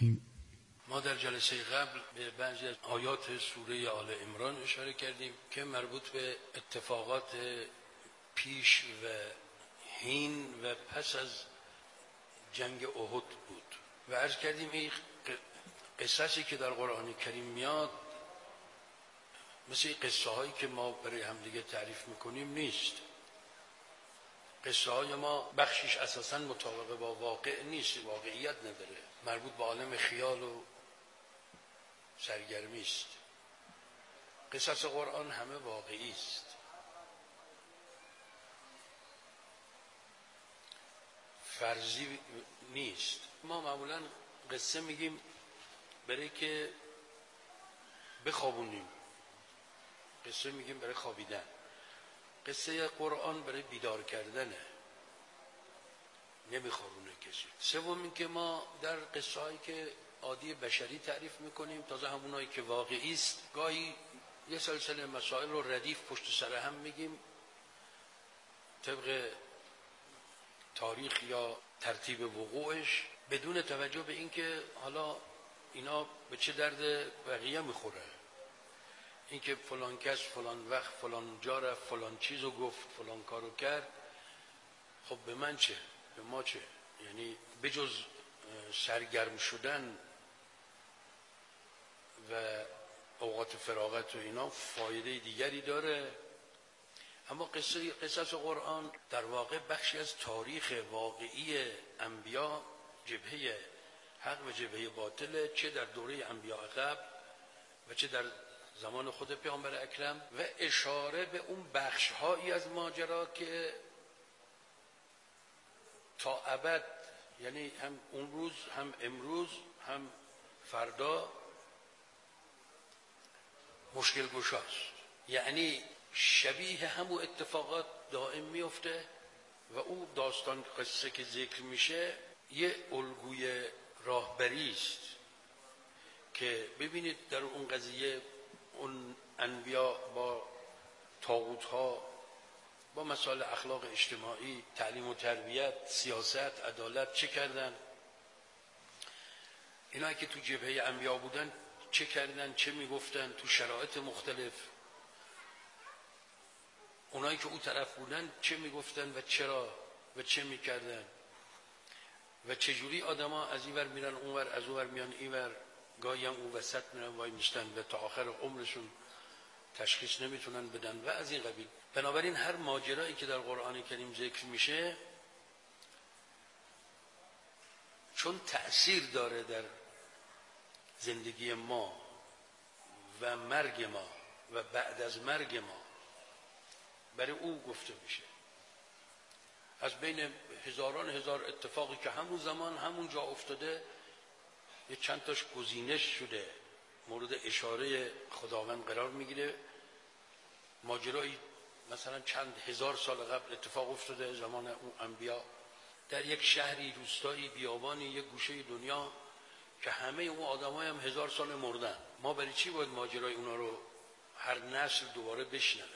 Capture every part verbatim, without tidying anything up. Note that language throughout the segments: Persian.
الرحیم. ما در جلسه قبل به بعضی از آیات سوره آل عمران اشاره کردیم که مربوط به اتفاقات پیش و حین و پس از جنگ احد بود و عرض کردیم این قصصی که در قرآن کریم میاد مثل قصه هایی که ما برای همدیگه تعریف میکنیم نیست. قصه های ما بخشش اساساً مطابق با واقع نیست، واقعیت نداره، مربوط به عالم خیال و سرگرمی است. قصص قرآن همه واقعی است. فرضی نیست. ما معمولاً قصه میگیم برای که بخوابونیم، قصه میگیم برای خوابیدن. قصه قرآن برای بیدار کردنه، نمیخوابونه کسی. سوم این که ما در قصه هایی که عادی بشری تعریف میکنیم، تازه همونایی که واقعی است، گاهی یه سلسله مسائل رو ردیف پشت سر هم میگیم طبق تاریخ یا ترتیب وقوعش، بدون توجه به اینکه حالا اینا به چه درد بقیه میخوره. اینکه فلان کس فلان وقت فلان جا رفت فلان چیزو گفت فلان کارو کرد، خب به من چه؟ به ما چه؟ یعنی بجز سرگرم شدن و اوقات فراغت و اینا فایده دیگری داره. اما قصه قصص قرآن در واقع بخشی از تاریخ واقعی انبیا، جبهه حق و جبهه باطل، چه در دوره انبیا قبل و چه در زمان خود پیامبر اکرم، و اشاره به اون بخش هایی از ماجرا که تا ابد، یعنی هم اون روز هم امروز هم فردا مشکل گشاست. یعنی شبیه همون اتفاقات دائم میفته و اون داستان قصه که ذکر میشه یه الگوی راهبری است که ببینید در اون قضیه اون انبیا با طاغوت‌ها، با مسائل اخلاق اجتماعی، تعلیم و تربیت، سیاست، عدالت چه کردن. اینا که تو جبهه انبیا بودن چه کردن، چه میگفتن تو شرایط مختلف. اونایی که اون طرف بودن چه میگفتن و چرا و چه میکردن و چجوری آدما از این ور میرن اون ور، از اون ور میان این ور، گاهی هم اون وسط میرن وای میستن و تا آخر عمرشون تشخیص نمیتونن بدن و از این قبیل. بنابراین هر ماجرایی که در قرآن کریم ذکر میشه چون تأثیر داره در زندگی ما و مرگ ما و بعد از مرگ ما، برای او گفته میشه. از بین هزاران هزار اتفاقی که همون زمان همون جا افتاده، یه چند تاش گزینش شده مورد اشاره خداوند قرار میگیره. ماجرایی مثلا چند هزار سال قبل اتفاق افتاده زمان اون انبیا در یک شهری، روستایی، بیابانی، یک گوشه دنیا که همه اون آدمای هم هزار سال مردن. ما برای چی باید ماجرای اونا رو هر نسل دوباره بشنوه؟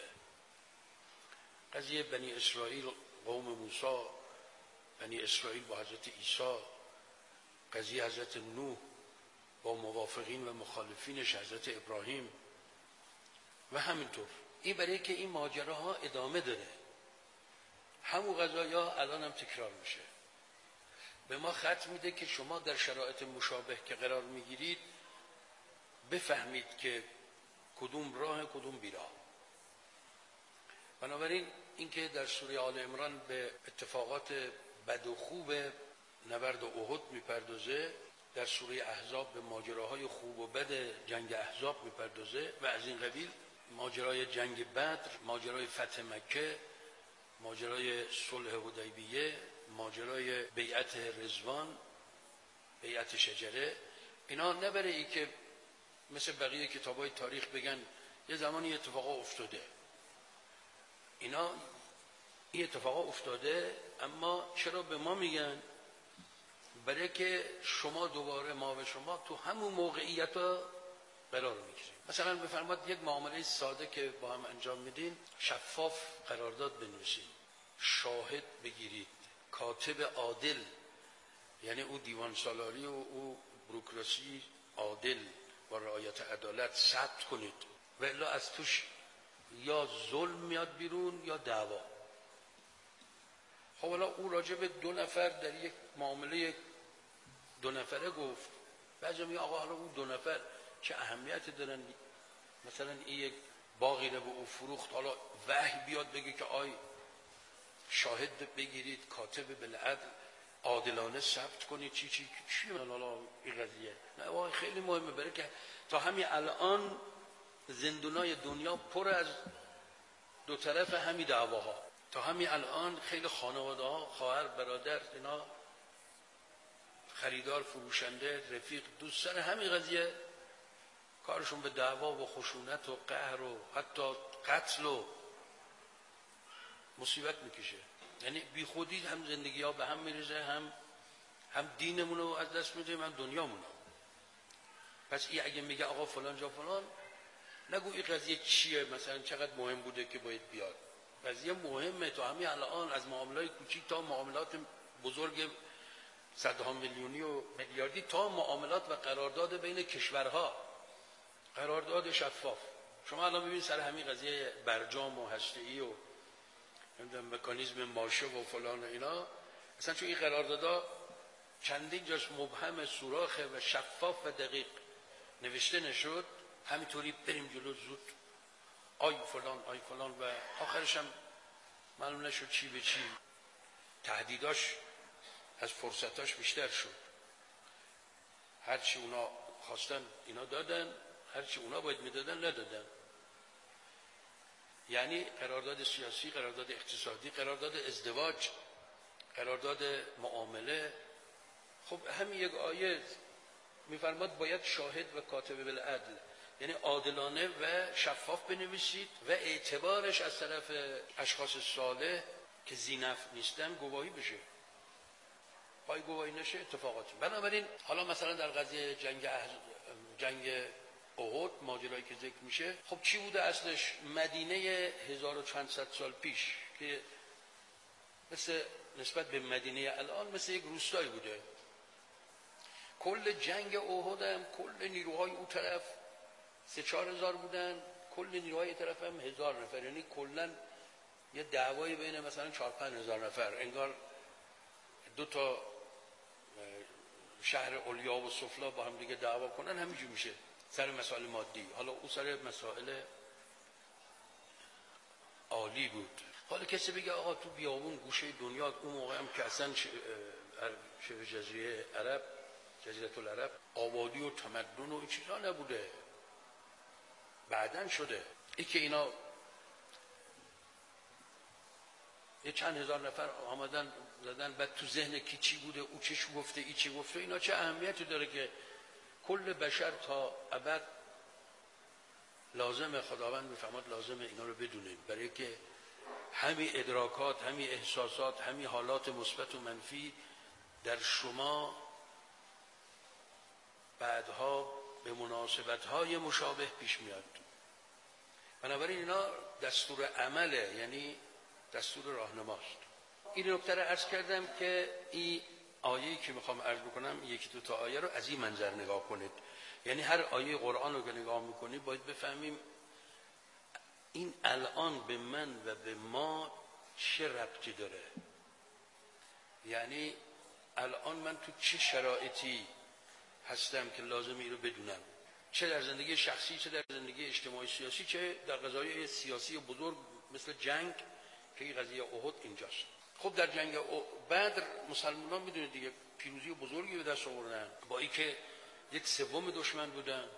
قضیه بنی اسرائیل، قوم موسی، بنی اسرائیل با حضرت عیسی، قضیه حضرت نوح با موافقین و مخالفینش، حضرت ابراهیم و همینطور. این برای که این ماجراها ادامه داره. همون قضایا الان هم تکرار میشه. به ما خط میده که شما در شرایط مشابه که قرار میگیرید بفهمید که کدوم راه کدوم بیراه. بنابراین اینکه در سوره آل عمران به اتفاقات بد و خوب نبرد احد میپردازه، در سوره احزاب به ماجراهای خوب و بد جنگ احزاب میپردازه و از این قبیل، ماجرای جنگ بدر، ماجرای فتح مکه، ماجرای صلح حدیبیه، ماجرای بیعت رضوان، بیعت شجره. اینا نه برای ای که مثل بقیه کتابای تاریخ بگن یه زمانی اتفاقا افتاده. اینا این اتفاقا افتاده، اما چرا به ما میگن؟ برای که شما دوباره ما و شما تو همون موقعیت ها قرار میگیریم. مثلا بفرماد یک معامله ساده که با هم انجام میدین، شفاف قرارداد بنویسید، شاهد بگیرید، کاتب عادل، یعنی او دیوان سالاری و او بوروکراسی عادل با رعایت عدالت ثبت کنید و الا از توش یا ظلم میاد بیرون یا دعوا. خب حالا او راجع به دو نفر در یک معامله دو نفره گفت. بعضی میگه آقا حالا اون دو نفر چه اهمیتی دارن؟ مثلا این یک باغی رو به او فروخت، حالا وحی بیاد بگه که آی شاهد بگیرید، کاتب بالعدل عادلانه ثبت کنید، چی چی چی حالا این قضیه نه واقعا خیلی مهمه. برای که تا همین الان زندونای دنیا پر از دو طرف همین دعواها. تا همین الان خیلی خانواده ها، خواهر برادر، اینا خریدار فروشنده رفیق دوست سر همین قضیه کارشون به دعوا و خشونت و قهر و حتی قتل و مصیبت میکشه. یعنی بی خودی هم زندگی ها به هم میریزه، هم هم دینمون رو از دست میده، هم دنیامون. پس این اگه میگه آقا فلان جا فلان، نگو این قضیه چیه، مثلا چقدر مهم بوده که باید بیاد. قضیه مهمه. تا همین الان از معاملات کوچیک تا معاملات بزرگ صدها میلیونی و میلیاردی تا معاملات و قرارداد بین کشورها، قرارداد شفاف. شما الان ببینید سر همین قضیه برجام و هسته‌ای و مکانیزم ماشه و فلان و اینا، اصلا چون این قراردادا چندین جاش مبهم، سوراخه و شفاف و دقیق نوشته نشد، همینطوری بریم جلو زود آی فلان آی فلان و آخرش هم معلوم نشد چی به چی. تهدیداش از فرصتاش بیشتر شد. هرچی اونا خواستن اینا دادن، هرچی اونا باید میدادن ندادن. یعنی قرارداد سیاسی، قرارداد اقتصادی، قرارداد ازدواج، قرارداد معامله. خب همین یک آیه میفرماد باید شاهد و کاتب بالعدل، یعنی عادلانه و شفاف بنویسید و اعتبارش از طرف اشخاص صالح که ذینفع نیستن گواهی بشه. پای گواهی نشه اتفاقاتی. بنابراین حالا مثلا در قضیه جنگ احز... جنگ احد، ماجرایی که ذکر میشه، خب چی بوده اصلش؟ مدینه هزار و چند صد سال پیش که مثل نسبت به مدینه الان مثل یک روستایی بوده. کل جنگ احد هم کل نیروهای اون طرف سه چهار هزار بودن، کل نیروهای طرف هم هزار نفر. یعنی کلا یه دعوایی بین مثلا چهار پنج هزار نفر، انگار دو تا شهر علیا و سفلا با هم دیگه دعوا کنن، همینجور میشه سر مسائل مادی. حالا او سر مسائل عالی بود. حالا کسی بگه آقا تو بیابون گوشه دنیا اون موقع هم که اصلا شبه جزیره عرب، جزیره العرب، آبادی و تمدن و این چیزا نبوده، بعدن شده. ای که اینا یه چند هزار نفر آمدن زدن، بعد تو ذهن کی چی بوده، او چیش گفته، ای چی گفته، اینا چه اهمیتی داره که کل بشر تا ابد لازم خداوند میفهمد لازم اینا رو بدونیم، برای که همین ادراکات، همین احساسات، همین حالات مثبت و منفی در شما بعدها به مناسبت‌های مشابه پیش میاد. بنابراین اینا دستور عمله، یعنی دستور راهنماست. این نکته رو عرض کردم که این آیه‌ای که میخوام عرض بکنم، یکی دو تا آیه رو از این منظر نگاه کنید. یعنی هر آیه قرآن رو که نگاه میکنید باید بفهمیم این الان به من و به ما چه ربطی داره. یعنی الان من تو چه شرایطی هستم که لازم این رو بدونم، چه در زندگی شخصی، چه در زندگی اجتماعی سیاسی، چه در قضایای سیاسی بزرگ مثل جنگ که این قضیه احد اینجاست. خب در جنگ بدر مسلمانان میدونید دیگه پیروزی بزرگی به دست آوردن، با اینکه یک سوم دشمن بودن.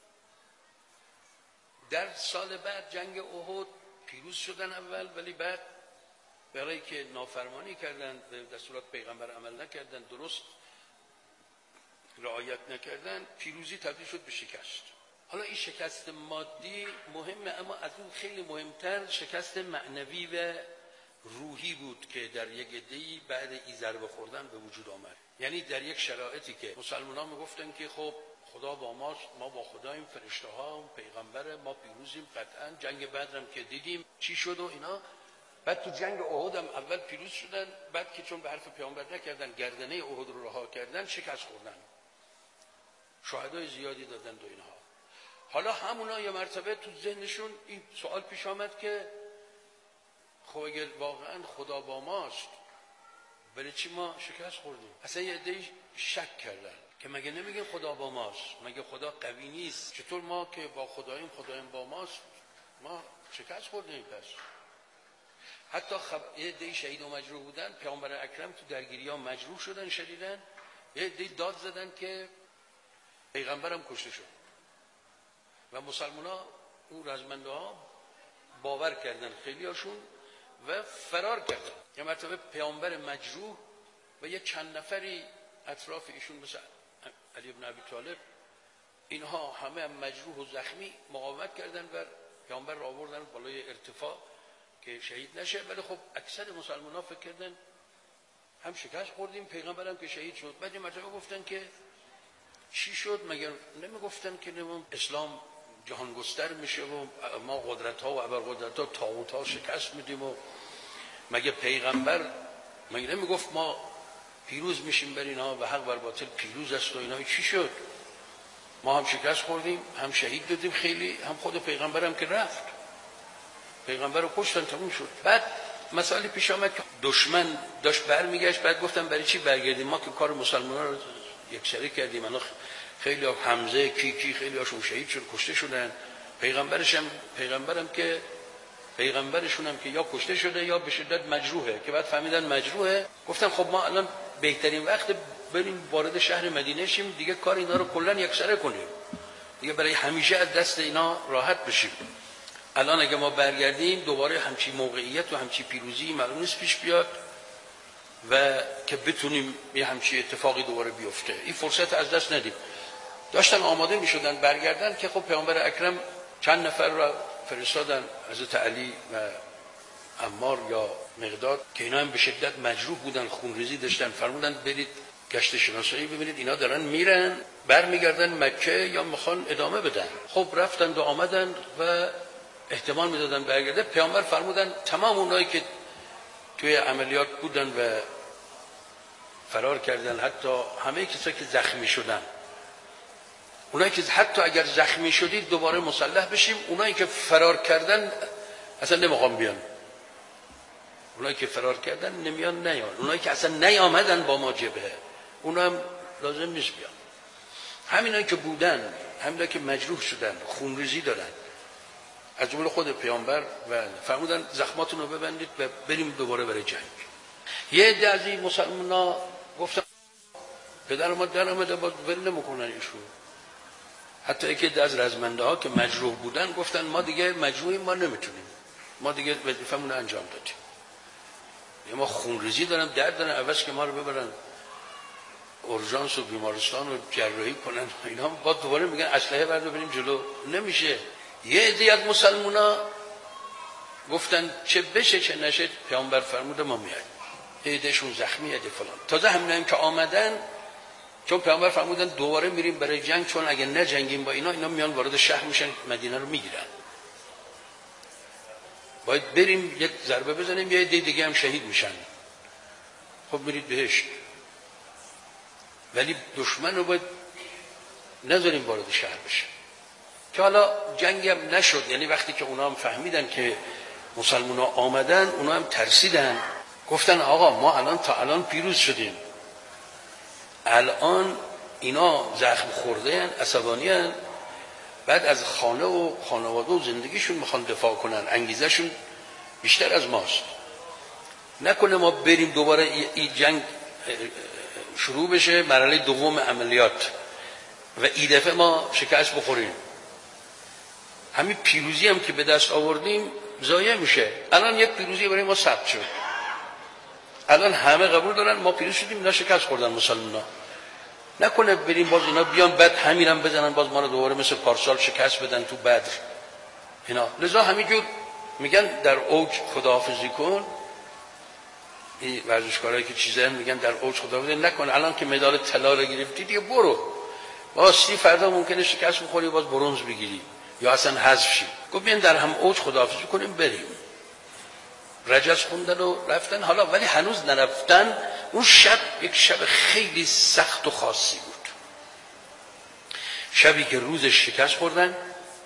در سال بعد جنگ احد پیروز شدن اول، ولی بعد برای که نافرمانی کردن، به دستورات پیغمبر عمل نکردن، درست رعایت نکردن، پیروزی تبدیل شد به شکست. حالا این شکست مادی مهمه، اما از اون خیلی مهمتر شکست معنوی و روحی بود که در یک عده‌ای بعد این ضربه خوردن به وجود آمد. یعنی در یک شرایطی که مسلمانان میگفتن که خب خدا با ماست، ما با خداییم، فرشته ها، پیغمبر، ما پیروزیم قطعا. جنگ بدر هم که دیدیم چی شد و اینا. بعد تو جنگ احد هم اول پیروز شدن، بعد که چون به حرف پیامبر نکردن، گردنه احد رو رها کردن، شکست خوردن. شهدای زیادی دادن و اینها. حالا همونا یه مرتبه تو ذهنشون این سوال پیش آمد که خب اگر واقعا خدا با ماست برای چی ما شکست خوردیم؟ اصلا یه عده‌ای شک کردن که مگه نمیگن خدا با ماست، مگه خدا قوی نیست، چطور ما که با خداییم خداییم با ماست ما شکست خوردیم؟ پس حتی خب... یه عده‌ای شهید و مجروح بودن، پیامبر اکرم تو درگیری‌ها مجروح شدن شدیدن، یه عده‌ای داد زدن که پیغمبرم کشته شد و مسلمان‌ها اون رزمنده ها باور کردن خیلی هاشون و فرار کردن. یه مرتبه پیامبر مجروح و یه چند نفری اطراف ایشون مثل علی بن ابی طالب اینها همه هم مجروح و زخمی مقاومت کردن و پیامبر را آوردن بالای ارتفاع که شهید نشه. ولی خب اکثر مسلمان‌ها فکر کردن هم شکست خوردیم، پیغمبرم که شهید شد. بعد یه مرتبه گفتن که چی شد؟ مگر نمیگفتن که نمیم اسلام جهان گستر میشه و ما قدرت ها و ابرقدرت ها طاغوت ها شکست میدیم و مگه پیغمبر مگه نمیگفت ما پیروز میشیم بر اینا و حق بر باطل پیروز است و اینا؟ چی شد؟ ما هم شکست خوردیم، هم شهید دادیم خیلی، هم خود پیغمبرم که رفت، پیغمبر رو کشتن تموم شد. بعد مسئله پیش آمد که دشمن داشت برمیگشت، بعد گفتم برای چی برگردیم؟ ما که کار مسلمان‌ها رو یکسره کردیم، الان خیلی ها حمزه کی کی خیلی هاشون شهید شد کشته شدن، پیغمبرش هم پیغمبرم که پیغمبرشون هم که یا کشته شده یا به شدت مجروحه، که بعد فهمیدن مجروحه. گفتن خب ما الان بهترین وقت بریم وارد شهر مدینه شیم، دیگه کار اینا رو کلا یکسره کنیم، دیگه برای همیشه از دست اینا راحت بشیم. الان اگه ما برگردیم دوباره همچی موقعیت و همچی پیروزی معلوم نیست پیش بیاد و که بتونیم یه همچی اتفاقی دوباره بیفته، این فرصت از دست ندیم. داشتن آماده می شدن برگردن که خب پیامبر اکرم چند نفر را فرستادن، حضرت علی و عمار یا مقداد که اینا هم به شدت مجروح بودن، خونریزی داشتن، فرمودن برید گشت شناسایی ببینید اینا دارن میرن برمیگردن مکه یا میخوان ادامه بدن. خب رفتن و آمدن و احتمال میدادن برگرده. پیامبر فرمودن تمام اونایی که توی عملیات بودن و فرار کردن، حتی همه کسایی که زخمی شدن، اونایی که حتی اگر زخمی شدید دوباره مسلح بشیم، اونایی که فرار کردن اصلا نمیخوام بیان، اونایی که فرار کردن نمیان نیان، اونایی که اصلا نیامدن با ما جبهه اونا هم لازم نیست بیان. همینایی که بودن، همینایی که مجروح شدن، خونریزی دارن، از جمله خود پیامبر و فرمودن زخماتون رو ببندید و بریم دوباره برای جنگ. یه عده از این مسلمان‌ها گفتن پدر ما در آمده باز ول نمی‌کنن ایشون. حتی یکی از رزمنده ها که مجروح بودن گفتن ما دیگه مجروحیم، ما نمیتونیم، ما دیگه وظیفه‌مون رو انجام دادیم، ما خونریزی دارن، درد دارن، عوض که ما رو ببرن اورژانس و بیمارستان و جراحی کنن اینا، با دوباره میگن اسلحه بردار بریم جلو. نمیشه. یه عده از مسلمونا گفتن چه بشه چه نشه پیامبر فرموده ما میایم. یه عدهشون زخمی، عده فلان. تازه همینایی که آمدن چون پیامبر فرمودن دوباره میریم برای جنگ، چون اگه نجنگیم با اینا اینا میان وارد شهر میشن مدینه رو میگیرن، باید بریم یک ضربه بزنیم، یه عده دیگه هم شهید میشن. خب میرید بهشت، ولی دشمن رو باید نذاریم وارد شهر بشه. که حالا جنگ هم نشد، یعنی وقتی که اونا هم فهمیدن که مسلمان ها آمدن اونا هم ترسیدن، گفتن آقا ما الان تا الان پیروز شدیم، الان اینا زخم خورده هن، عصبانی هن، بعد از خانه و خانواده و زندگیشون میخوان دفاع کنن، انگیزه شون بیشتر از ماست، نکنه ما بریم دوباره این جنگ شروع بشه، مرحله دوم عملیات و این دفعه ما شکست بخوریم، همین پیروزی هم که به دست آوردیم ضایع میشه. الان یک پیروزی برای ما ثبت شد، الان همه قبول دارن ما پیروز شدیم، اینا شکست خوردن مسلمان‌ها، نکنه بریم باز اینا بیان بعد همینم بزنن باز ما رو دوباره مثل پارسال شکست بدن تو بدر اینا. لذا همینجور میگن در اوج خداحافظی کن، این ورزشکارایی که چیزا میگن در اوج خداحافظی نکن، الان که مدال طلا رو گرفتی دیگه برو، واسه فردا ممکنه شکست بخوری باز برنز بگیری یا اصلا حذف شی. گفت بیان در هم اوج خداحافظی کنیم بریم. رجز خوندن و رفتن، حالا ولی هنوز نرفتن. اون شب یک شب خیلی سخت و خاصی بود. شبی که روزش شکست خوردن،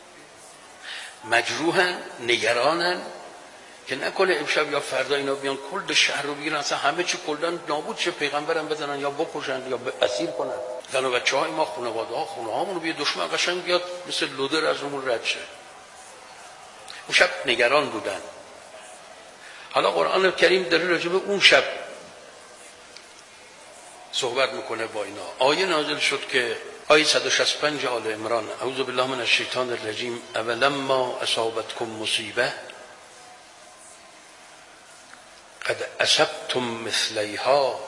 مجروحن، نگرانن که نکنه امشب یا فردا اینا بیان کل شهر رو بگیرن، اصلا همه چی کلن نابود شه، پیغمبرم بزنن یا بکشن یا اسیر کنن. زن و بچه های ما، خانواده ها، خونه هامونو بیاد دشمن قشنگ بیاد مثل لودر از رومون رد شه. اون شب نگران بودن. حالا قرآن کریم داره راجع به اون شب صحبت میکنه با اینا. آیه نازل شد که آیه صد و شصت و پنج آل عمران، اعوذ بالله من الشیطان الرجیم، اولما اصابتکم مصیبه قد اصبتم مثلیها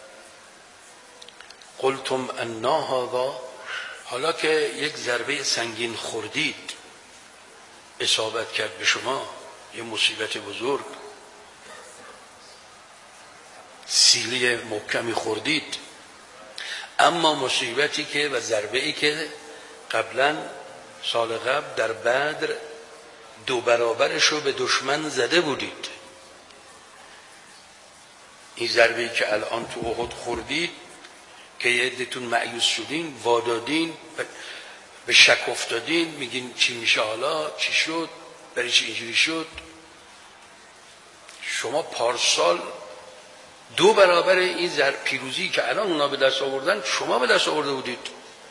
قلتم انا هذا. حالا که یک ضربه سنگین خوردید، اصابت کرد به شما، یه مصیبت بزرگ، سیلی محکمی خوردید، اما مصیبتی که و ضربه ای که قبلا سال قبل در بدر دو برابرش رو به دشمن زده بودید، این ضربه ای که الان تو احد خوردید که یه عده‌تون مایوس شدین، وادادین، به شک افتادین، میگین چی میشه، حالا چی شد، برای چی اینجوری شد. شما پارسال دو برابر این زر پیروزی که الان اونا به دست آوردن شما به دست آورده بودید.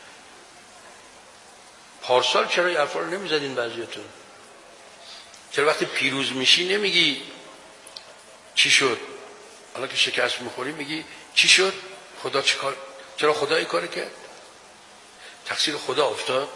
پارسال چرا این حرفا رو نمیزدین بعضیاتون؟ چرا وقتی پیروز میشی نمیگی چی شد؟ حالا که شکست میخوری میگی چی شد؟ خدا چه کار؟ چرا خدا این کار کرد؟ تقصیر خدا افتاد؟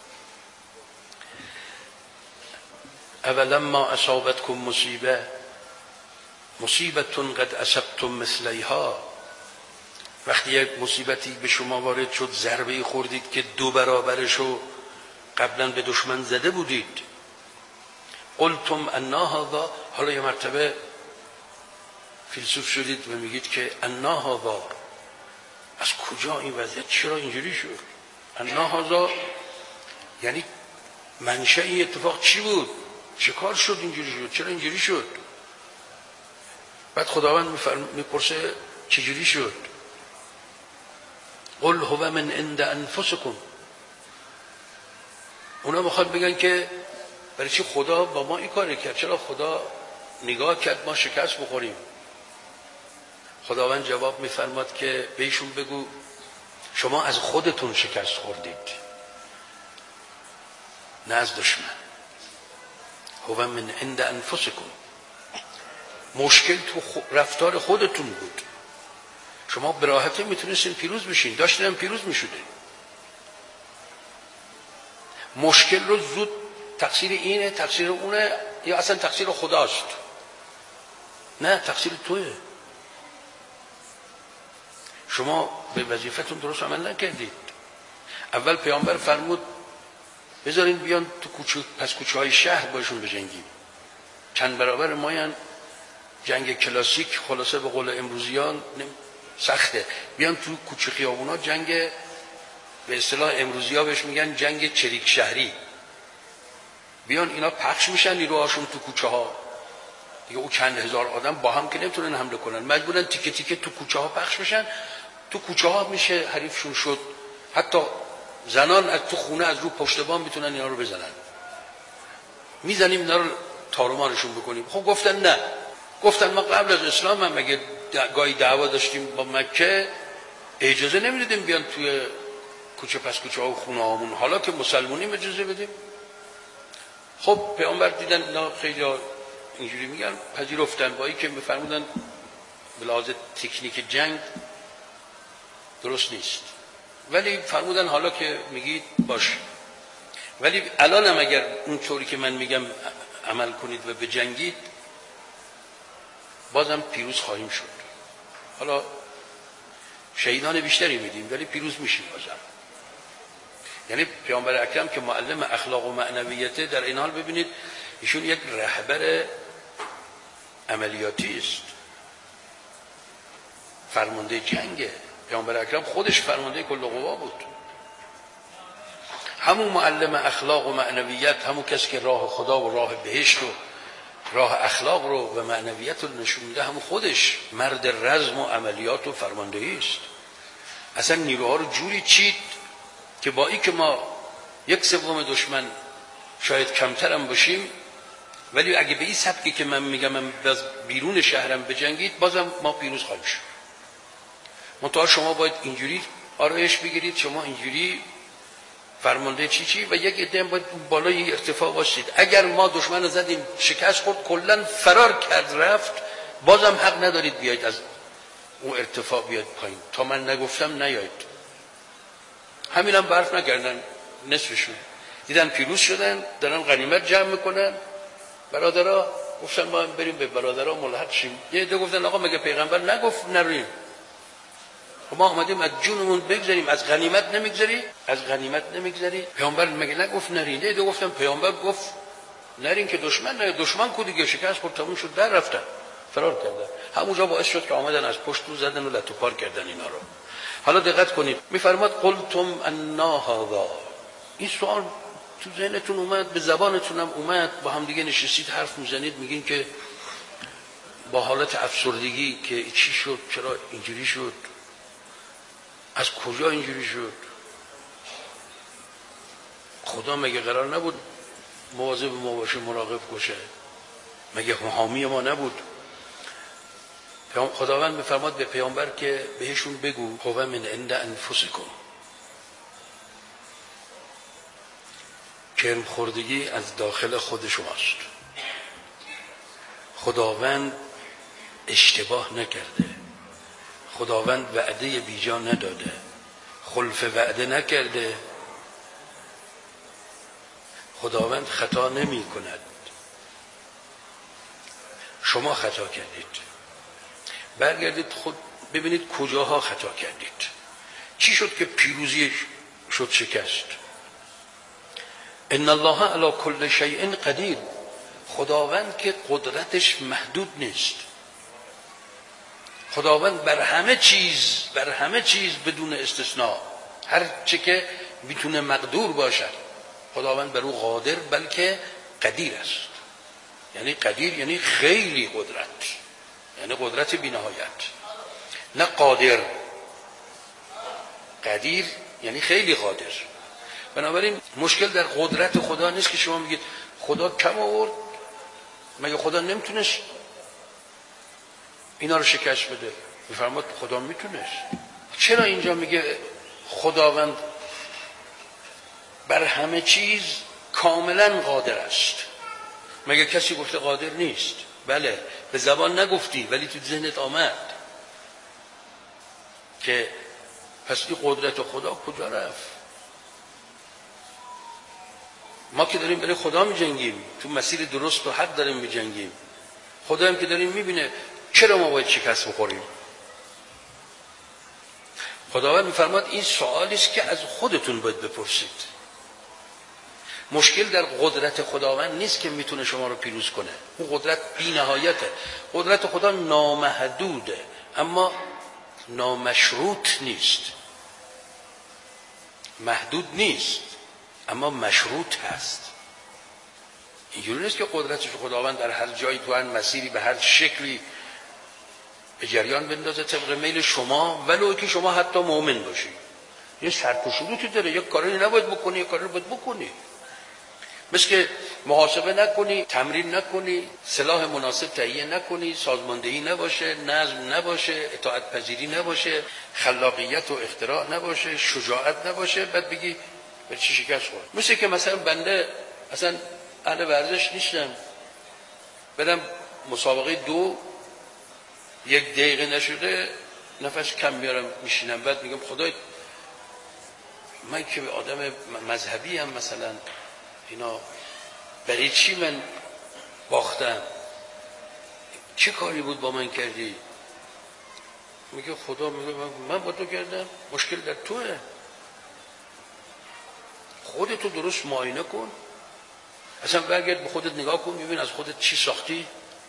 اولما اصابتکم مصیبه مصیبتون قد اصبتم مثلیها، وقتی یک مصیبتی به شما وارد شد، ضربه خوردید که دو برابرشو قبلا به دشمن زده بودید. قلتم انا هذا، حالا یه مرتبه فیلسوف شدید و میگید که انا هذا، از کجا این وضعیت، چرا اینجوری شد؟ انا هذا یعنی منشأ این اتفاق چی بود؟ چه کار شد اینجوری شد؟ چرا اینجوری شد؟ بعد خداوند میپرسه چجوری شد؟ قل هو من عند انفسکم. اونا میخواد بگن که برای چی خدا با ما این کار کرد؟ چرا خدا نگاه کرد ما شکست بخوریم؟ خداوند جواب میفرماد که بهشون بگو شما از خودتون شکست خوردید، نه از دشمن. هو من عند انفسکم، مشکل تو رفتار خودتون بود. شما به راحتی میتونستین پیروز بشین، داشتین هم پیروز میشدین. مشکل رو زود تقصیر اینه، تقصیر اونه، یا اصلا تقصیر خداست. نه، تقصیر توه. شما به وظیفتون درست عمل نکردید. اول پیامبر فرمود بذارین بیان تو کوچه، پس کوچه های شهر باشون بجنگیم. چند برابر ماین، جنگ کلاسیک خلاصه به قول امروزیان سخته. بیان تو کوچه خیابونا جنگ، به اصطلاح امروزی‌ها بهش میگن جنگ چریک شهری. بیان اینا پخش میشن نیروهاشون تو کوچه ها. دیگه او چند هزار آدم با هم که نمیتونن حمله کنن، مجبورن تیکه تیکه تو کوچه ها پخش بشن. تو کوچه ها میشه حریفشون شد. حتی زنان از تو خونه از رو پشت بام میتونن اینا رو بزنن. میزنیم اینا رو تارومارشون بکنیم. خب گفتن نه. گفتن ما قبل از اسلام هم مگه گاهی دعوا داشتیم با مکه، اجازه نمیدادیم بیان توی کوچه پس کوچه ها و خونه هامون، حالا که مسلمونیم اجازه بدیم. خب پیامبر دیدن اینا خیلی اینجوری میگن، پذیرفتن. با این که میفرمودن به لحاظ تکنیک جنگ درست نیست، ولی فرمودن حالا که میگید باش، ولی الان هم اگر اون طوری که من میگم عمل کنید و بجنگید بازم پیروز خواهیم شد. حالا شهیدان بیشتری میدیم ولی پیروز میشیم بازم. یعنی پیامبر اکرم که معلم اخلاق و معنویته، در این حال ببینید ایشون یک رهبر عملیاتی است، فرمانده جنگه. پیامبر اکرم خودش فرمانده کل قوا بود. همون معلم اخلاق و معنویت، همون کسی که راه خدا و راه بهشت و راه اخلاق رو و معنویت رو نشون میده، همون خودش مرد رزم و عملیات و فرماندهی است. اصلا نیروها رو جوری چید که با این که ما یک سوم دشمن شاید کمتر هم باشیم، ولی اگه به این سبکی که من میگم من بیرون شهرم بجنگید بازم ما پیروز خواهیم شد. منتها شما باید اینجوری آرایش بگیرید، شما اینجوری فرمانده چی چی و یک عده باید بالای ارتفاع باشید. اگر ما دشمن رو زدیم شکست خورد کلا فرار کرد رفت، بازم حق ندارید بیاید از اون ارتفاع بیاید پایین. تا من نگفتم نیاید. همین هم برف نکردن، نصفشون دیدن پیروز شدن دارن غنیمت جمع میکنن. برادرها گفتن ما بریم به برادرها ملحق شیم. یه عده گفتن آقا مگه پیغمبر نگفت نریم؟ ما آمدیم از جونمون بگذاریم، از غنیمت نمیگذاری؟ از غنیمت نمیگذاری؟ پیامبر مگه نگفت نرین؟ یه عده گفتن پیامبر گفت نرین که دشمن نه، دشمن کو دیگه شکست خورد تموم شد، در رفتن فرار کردن. همونجا باعث شد که آمدن از پشت رو زدن و لتوپار کردن اینا رو. حالا دقت کنید، میفرماد قلتم انا هذا. این سوال تو ذهنتون اومد، به زبانتون هم اومد، با هم دیگه نشستید حرف میزنید، میگین که با حالت افسردگی که چی شد، چرا اینجوری شد، از کجا اینجوری شد؟ خدا مگه قرار نبود مواظب ما باشه، مراقب باشه؟ مگه حامی ما نبود؟ خداوند میفرماد به پیامبر که بهشون بگو هو من عند انفسکم. کرم خوردگی از داخل خود شماست. خداوند اشتباه نکرده، خداوند وعده بیجا نداده، خلف وعده نکرده، خداوند خطا نمی کند. شما خطا کردید، برگردید خود ببینید کجاها خطا کردید. چی شد که پیروزی شد شکست؟ ان الله علی کل شیء قدیر. خداوند که قدرتش محدود نیست. خداوند بر همه چیز بر همه چیز بدون استثناء، هر چه که میتونه مقدور باشد خداوند بر او قادر بلکه قدیر است. یعنی قدیر یعنی خیلی قدرت، یعنی قدرت بی‌نهایت، نه قادر. قدیر یعنی خیلی قادر. بنابراین مشکل در قدرت خدا نیست که شما میگید خدا کم آورد، مگه خدا نمیتونست اینا رو شکست بده؟ میفرماد خدا میتونست. چرا اینجا میگه خداوند بر همه چیز کاملا قادر است؟ مگه کسی گفته قادر نیست؟ بله، به زبان نگفتی ولی تو ذهنت آمد که پس این قدرت خدا کجا رفت؟ ما که داریم برای خدا میجنگیم، تو مسیر درست و حق داریم میجنگیم، خدا هم که داریم میبینه، چرا ما باید شکست بخوریم؟ خداوند میفرماد این سوالی است که از خودتون باید بپرسید. مشکل در قدرت خداوند نیست که میتونه شما رو پیروز کنه، اون قدرت بی نهایته. قدرت خدا نامحدوده اما نامشروط نیست. محدود نیست اما مشروط هست. اینجوری نیست که قدرتش خداوند در هر جایی تو هر مسیری به هر شکلی به جریان بندازه طبق میل شما، ولو که شما حتی مؤمن باشید. یه شرط و شروطی داره، یک کاری نباید بکنی، یک کاری باید بکنی. مثل که محاسبه نکنی، تمرین نکنی، سلاح مناسب تهیه نکنی، سازماندهی نباشه، نظم نباشه، اطاعت پذیری نباشه، خلاقیت و اختراع نباشه، شجاعت نباشه، بعد بگی به چی شکست خورد. مثل که مثلا بنده اصلا اهل ورزش نیستم، برم مسابقه دو یک دقیقه نشده نفس کم میارم میشینم، بعد میگم خدای من که آدم مذهبی هم مثلا اینا برای چی من باختم؟ چه کاری بود با من کردی؟ میگه خدا میگه من با تو کردم، مشکل در توه. خودتو درست معاینه کن، اصلا برگرد به خودت نگاه کن، ببین از خودت چی ساختی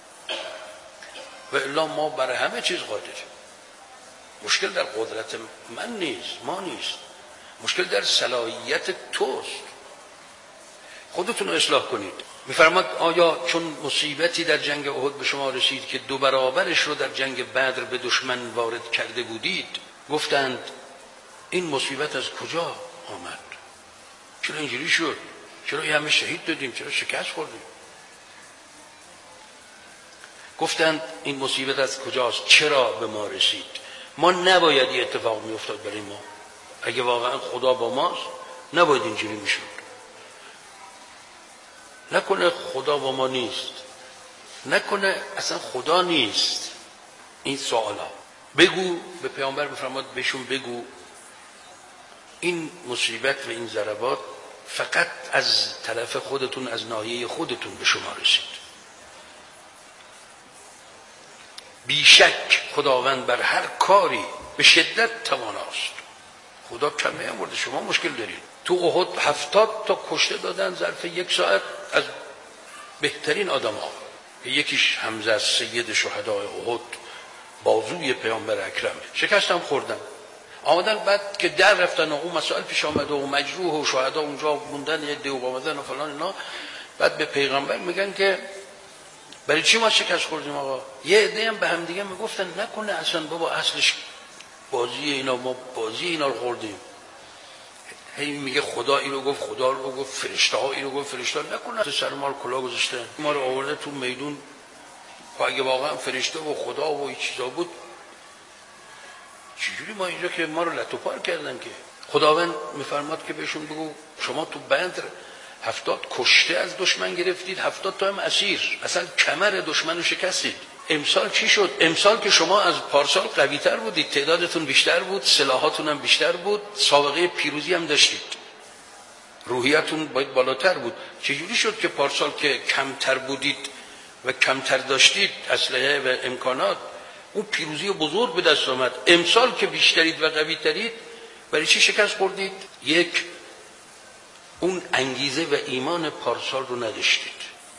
و الا ما برای همه چیز قادریم. مشکل در قدرت من نیست، ما نیست، مشکل در صلاحیت توست. خودتون رو اصلاح کنید. میفرماد آیا چون مصیبتی در جنگ احد به شما رسید که دو برابرش رو در جنگ بدر به دشمن وارد کرده بودید، گفتند این مصیبت از کجا؟ آمد؟ چرا اینجوری شد؟ چرا یه همه شهید دادیم؟ چرا شکست خوردیم؟ گفتند این مصیبت از کجاست؟ چرا به ما رسید؟ ما نباید این اتفاق میافتاد برای ما. اگه واقعا خدا با ماست نباید اینجوری میشد. نکنه خدا با ما نیست، نکنه اصلا خدا نیست. این سوالا بگو به پیامبر بفرماد بهشون بگو این مصیبت و این ضربات فقط از طرف خودتون، از ناحیه خودتون به شما رسید. بیشک خداوند بر هر کاری به شدت تواناست. خدا کمه آورده، شما مشکل دارید. تو احد هفتاد تا کشته دادن ظرف یک ساعت از بهترین آدم ها. یکیش حمزه از سید شهدای احد، بازوی پیامبر اکرمه. شکستم خوردن، آمدن بعد که در رفتن و اون مسائل پیش آمده و مجروح و شهدا اونجا موندن، یه دیو آمدن و فلان اینا، بعد به پیغمبر میگن که برای چی ما شکست خوردیم آقا؟ یه عده هم به هم دیگه میگفتن نکنه اصلا بابا اصلش بازی اینا، ما بازی اینا رو خوردیم. هی میگه خدا اینو گفت، خدا رو گفت، فرشته ها اینو گفت، فرشته ها نکنه سر ما رو کلا گذاشتن، ما رو آورده تو میدون. و اگه واقعا فرشته و خدا و این چیزا بود چجوری ما اینجا که ما رو لطو پار کردن؟ که خداوند میفرماد که بهشون بگو شما تو بدر هفتاد کشته از دشمن گرفتید، هفتاد تا هم اسیر، اصلا کمر دشمن رو شکستید. امسال چی شد؟ امسال که شما از پارسال قوی تر بودید، تعدادتون بیشتر بود، سلاحاتون هم بیشتر بود، سابقه پیروزی هم داشتید، روحیتون باید بالاتر بود. چجوری شد که پارسال که کمتر بودید و کمتر داشتید اسلحه و امکانات، اون پیروزی بزرگ به دست آمد؟ امسال که بیشترید و قوی ترید برای چی شکست خوردید؟ یک، اون انگیزه و ایمان پارسال رو نداشتید،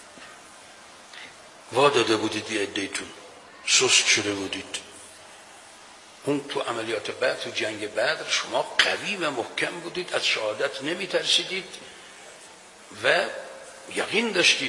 وا داده بودید یه عده‌تون، سست شده بودید. اون تو عملیات بعد، تو جنگ بدر شما قوی و محکم بودید، از شهادت نمی ترسیدید و یقین داشتید،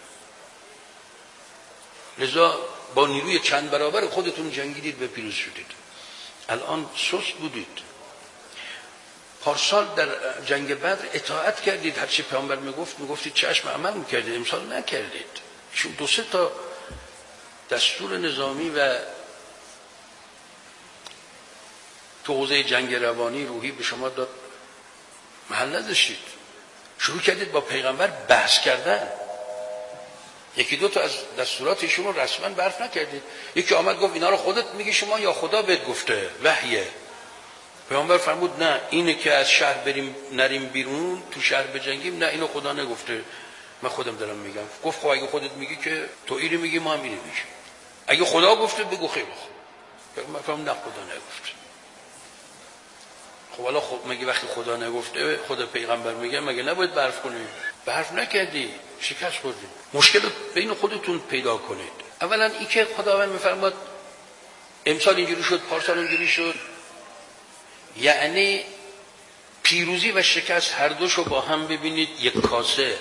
لذا با نیروی چند برابر خودتون جنگیدید و پیروز شدید. الان سست بودید. پارسال در جنگ بدر اطاعت کردید، هرچی پیامبر میگفت میگفتید چشم، عمل میکردید. امسال نکردید، چون دو سه تا دستور نظامی و تو حوزه جنگ روانی روحی به شما داد، محل نداشتید. شروع کردید با پیغمبر بحث کردن. یکی دو تا از دستورات ایشون رو رسما برف نکردید. یکی آمد گفت اینا رو خودت میگی شما یا خدا بهت گفته؟ وحیه. پیامبر فرمود نه، اینه که از شهر بریم نریم بیرون تو شهر بجنگیم، نه اینو خدا نگفته، من خودم دارم میگم. گفت خب اگه خودت میگی که تو اینو میگی، ما هم اینو میگیم. اگه خدا گفته بگو خیلی خوب. پیامبر فرمود نه خدا نگفته. خب حالا خب مگه وقتی خدا نگفته خدا پیغمبر میگه مگه نباید برف کنیم؟ برف نکردی، شکست خوردید. مشکل بین خودتون پیدا کنید. اولا این که خداوند میفرماد امسال اینجوری شد، پارسال اینجوری شد، یعنی پیروزی و شکست هر دوشو با هم ببینید یک کاسه.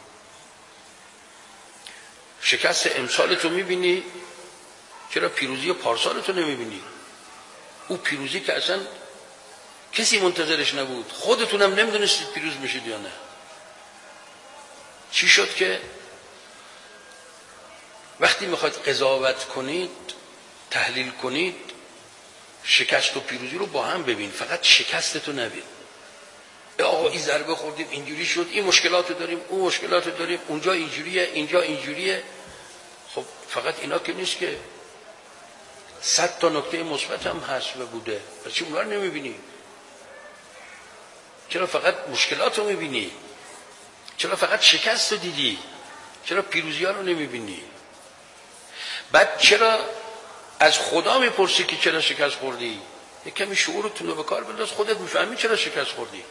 شکست امسالتو میبینی، چرا پیروزی پارسالتو نمیبینی؟ او پیروزی که اصلا کسی منتظرش نبود، خودتونم نمیدونستید پیروز میشید یا نه. چی شد که وقتی میخواید قضاوت کنید، تحلیل کنید، شکست و پیروزی رو با هم ببین، فقط شکستتو نبین. آقا این ضربه خوردیم اینجوری شد، این مشکلاتو داریم، اون مشکلاتو داریم، اونجا اینجوریه، اینجا اینجوریه. خب فقط اینا که نیست که، صد تا نکته مثبت هم هست و بوده. پس چی اونا رو نمیبینی؟ چرا فقط مشکلات رو میبینی؟ چرا فقط شکست رو دیدی؟ چرا پیروزی ها رو نمیبینی؟ بعد چرا از خدا میپرسی که چرا شکست خوردی؟ یک کمی شعورتون رو به کار بنداز، خودت میفهمی چرا شکست خوردی.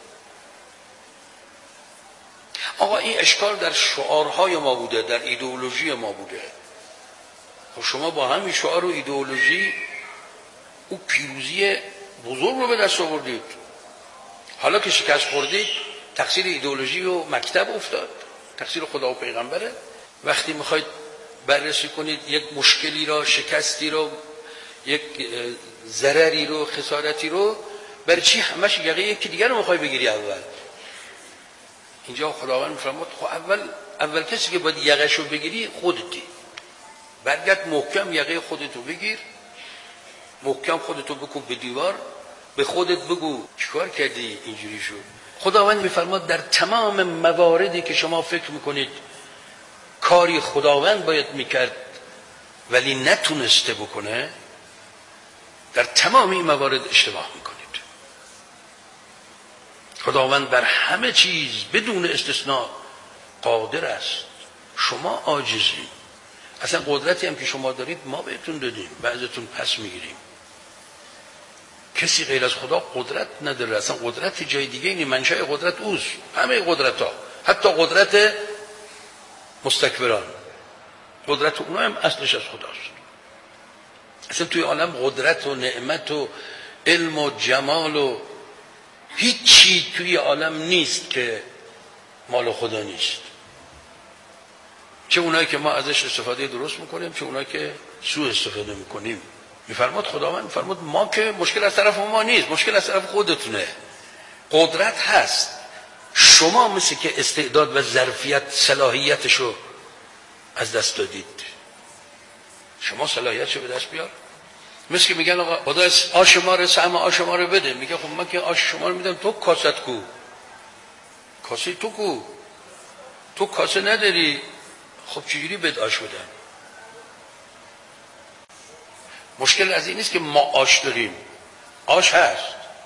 آقا این اشکال در شعارهای ما بوده، در ایدئولوژی ما بوده. خب شما با همین شعار و ایدئولوژی او پیروزی بزرگ رو به دست آوردید. حالا که شکست خوردید، تقصیر ایدئولوژی و مکتب افتاد، تقصیر خدا و پیغمبره. وقتی میخواید بررسی کنید یک مشکلی را، شکستی رو، یک ضرری رو، خسارتی رو، برای چی همش یقه یکی دیگر رو میخوای بگیری اول؟ اینجا خداوند میفرماد خب اول اول کسی که باید یقهشو بگیری خودتی. برگرد محکم یقه خودتو بگیر، محکم خودتو بکوب به دیوار، به خودت بگو چیکار کردی اینجوری شد. خداوند میفرماد در تمام مواردی که شما فکر میکنید کاری خداوند باید میکرد ولی نتونسته بکنه، در تمام این موارد اشتباه میکنید. خداوند بر همه چیز بدون استثناء قادر است. شما عاجزین. اصلا قدرتی هم که شما دارید ما بهتون دادیم، بعضتون پس میگیریم. کسی غیر از خدا قدرت نداره. اصلا قدرت جای دیگه اینه، منشأ قدرت اوست. همه قدرت ها، حتی قدرت مستکبران، قدرت اونا هم اصلش از خداست. اصلا توی عالم قدرت و نعمت و علم و جمال و هیچی توی عالم نیست که مال خدا نیست. چه اونایی که ما ازش استفاده درست میکنیم، چه اونایی که سوء استفاده میکنیم. میفرماد خداوند میفرماد ما که مشکل از طرف ما نیست، مشکل از طرف خودتونه. قدرت هست، شما مثل که استعداد و ظرفیت صلاحیتشو از دست دادید. شما صلاحیتشو به دست بیار. مثل که میگن آقا خدا آش ما رو سهم آش ما رو بده، میگه خب من که آش شما رو میدم، تو کاست کو، کاسه تو کو، تو کاسه نداری، خب چجوری بد آش بدم؟ مشکل از این نیست که ما آش داریم، آش هست،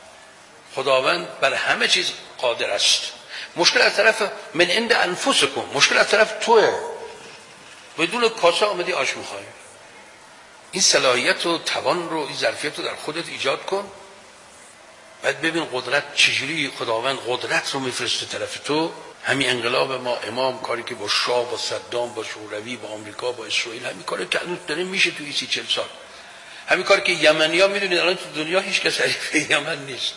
خداوند بر همه چیز قادر است. مشکل از طرف من عند انفسکم، مشکل از طرف توه، بدون کاسه آمدی آش میخوای. این صلاحیت و توان رو، این ظرفیت رو در خودت ایجاد کن، بعد ببین قدرت چجوری خداوند قدرت رو میفرسته طرف تو. همین انقلاب ما امام، کاری که با شاه، با صدام، با شوروی، با آمریکا، با اسرائیل، همین کاری که الان داره میشه توی سی چل سال. همین کاری که یمنی‌ها میدونید الان تو دنیا هیچ کس حریف یمن نیست.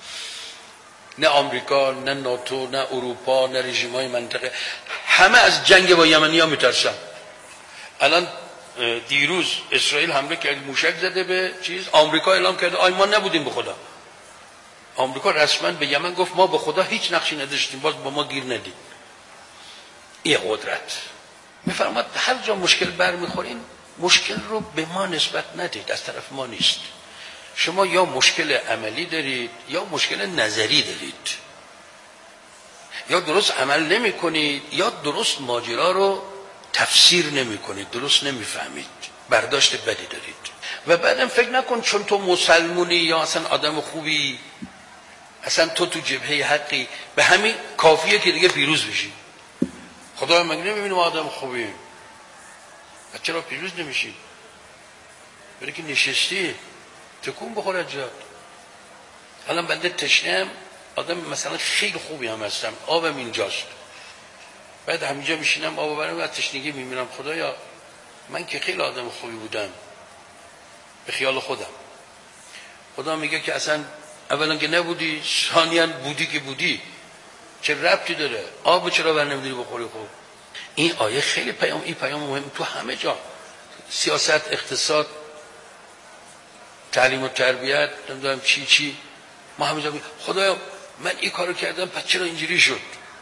نه آمریکا، نه ناتو، نه اروپا، نه رژیم‌های منطقه، همه از جنگ با یمنی‌ها میترسن. الان دیروز اسرائیل حمله کرد، موشک زده به چیز، آمریکا اعلام کرده آی ما نبودیم به خدا. آمریکا رسما به یمن گفت ما به خدا هیچ نقشی نداشتیم، باز با ما گیر ندید. این قدرت. میفرماد هر جا مشکل برمیخورین مشکل رو به ما نسبت ندید، از طرف ما نیست. شما یا مشکل عملی دارید یا مشکل نظری دارید، یا درست عمل نمی کنید یا درست ماجرا رو تفسیر نمی کنید، درست نمیفهمید، برداشت بدی دارید. و بعدم فکر نکن چون تو مسلمونی یا اصلا آدم خوبی، اصلا تو تو جبهه حقی، به همین کافیه که دیگه پیروز بشی. خدا مگه نمیبینه ما آدم خوبیم؟ چرا پیروز نمیشی؟ برای که نشستی تکون بخور از جات. الان بنده تشنه‌ام، آدم مثلا خیلی خوبی هم هستم، آبم اینجاست، بعد همینجا میشینم آب برم و تشنگی میمیرم. خدایا من که خیلی آدم خوبی بودم به خیال خودم. خدا میگه که اصلا اولا که نبودی، ثانیاً بودی که بودی، چه ربطی داره؟ آب چرا بر نمیداری بخوری؟ خوب این آیه خیلی پیام، این پیام مهم تو همه جا، سیاست، اقتصاد، تعلیم و تربیت، نمیدونم چی چی، ما همه جا میگیم خدایا من این کارو کردم پس چرا اینجوری شد؟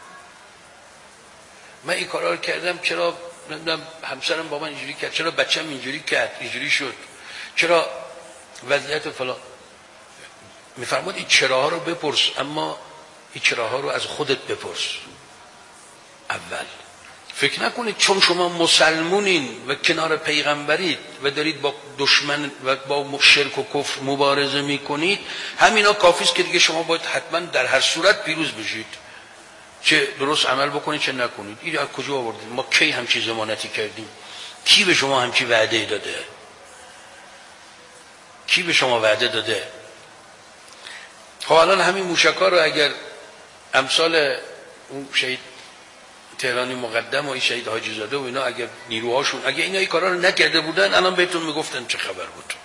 من این کارا رو کردم چرا نمیدونم همسرم با من اینجوری کرد، چرا بچه‌م اینجوری کرد، اینجوری شد، چرا وضعیت فلان. میفرماد این چراها رو بپرس، اما این چراها رو از خودت بپرس اول. فکر نکنید چون شما مسلمونین و کنار پیغمبرید و دارید با دشمن و با شرک و کفر مبارزه میکنید همینا کافیست که دیگه شما باید حتما در هر صورت پیروز بشید، چه درست عمل بکنید چه نکنید. این از کجا آوردید؟ ما کی همچی ضمانتی کردیم؟ کی به شما همچی وعده داده؟ کی به شما وعده داده؟ خب الان همین موشکا رو اگر امثال اون شهید تهرانی مقدم و این شهید حاجی زاده و اینا اگر نیروهاشون اگر اینا این کارا رو نکرده بودن الان بهتون میگفتن چه خبر بود.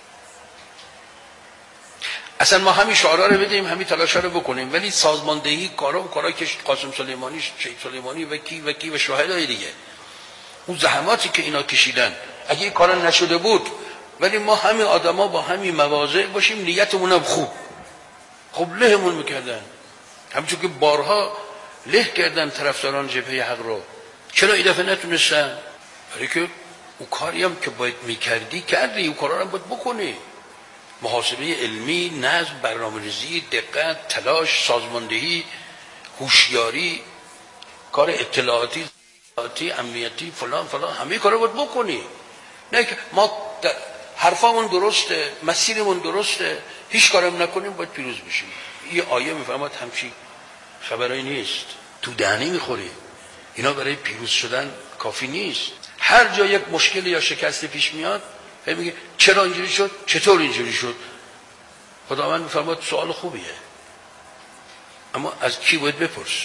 اصلا ما همین شعارا رو بدیم، همین تلاشا رو بکنیم، ولی سازماندهی کارا و کارا که قاسم سلیمانی، شهید سلیمانی و کی و کی و شاهدای دیگه، اون زحماتی که اینا کشیدن، اگه این کارا نشده بود، ولی ما همین آدما با همین مواضع باشیم، نیتمون هم خوب، خب لهمون میکردن، همچون که بارها له کردن طرفداران جبهه حق رو. چرا این دفعه نتونستن؟ برای که اون کاری هم که باید میکردی کردی، اون کارا رو هم باید بکنی. محاسبه علمی، نظم، برنامه‌ریزی، دقت، تلاش، سازماندهی، هوشیاری، کار اطلاعاتی، اطلاعاتی، امنیتی، فلان فلان، همه کارا باید بکنی. نه که ما حرفامون درسته، مسیرمون درسته، هیچ کارم نکنیم باید پیروز بشیم. یه آیه میفهمد همچی خبرایی نیست، تو دهنی میخوری. اینا برای پیروز شدن کافی نیست. هر جا یک مشکل یا شکستی پیش میاد میگه چرا اینجوری شد، چطور اینجوری شد. خداوند میفرماد سوال خوبیه، اما از کی باید بپرسی؟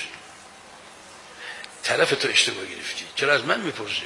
طرف تو اشتباه گرفتی، چرا از من میپرسی؟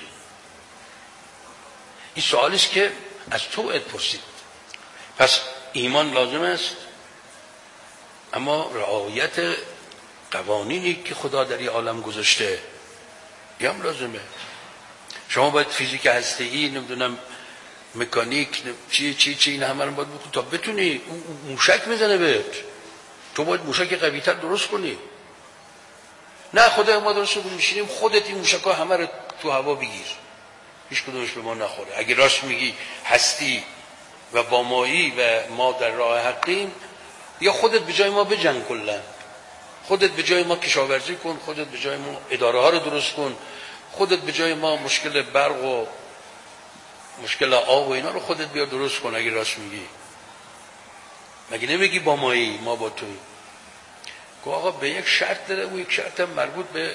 این سوالی است که از تو باید پرسید. پس ایمان لازم است، اما رعایت قوانینی که خدا در این عالم گذاشته هم لازمه. شما باید فیزیک هسته‌ای، نمیدونم مکانیک، چی چی چی این همه رو باید بکنی تا بتونی. موشک میزنه بهت، تو باید موشک قوی‌تر درست کنی. نه خدا ما درست کنیم میشینیم خودت این موشک‌ها همه رو تو هوا بگیر، هیچ کدومش به ما نخوره. اگه راست میگی هستی و با مایی و ما در راه حقیم، یا خودت به جای ما بجنگ کلا، خودت به جای ما کشاورزی کن، خودت به جای ما اداره ها رو درست کن، خودت به جای ما مشکل برق و مشکل آب و اینا رو خودت بیا درست کن. اگه راست میگی مگه نمیگی با مایی ما با توی؟ که آقا به یک شرط داره، و یک شرط مربوط به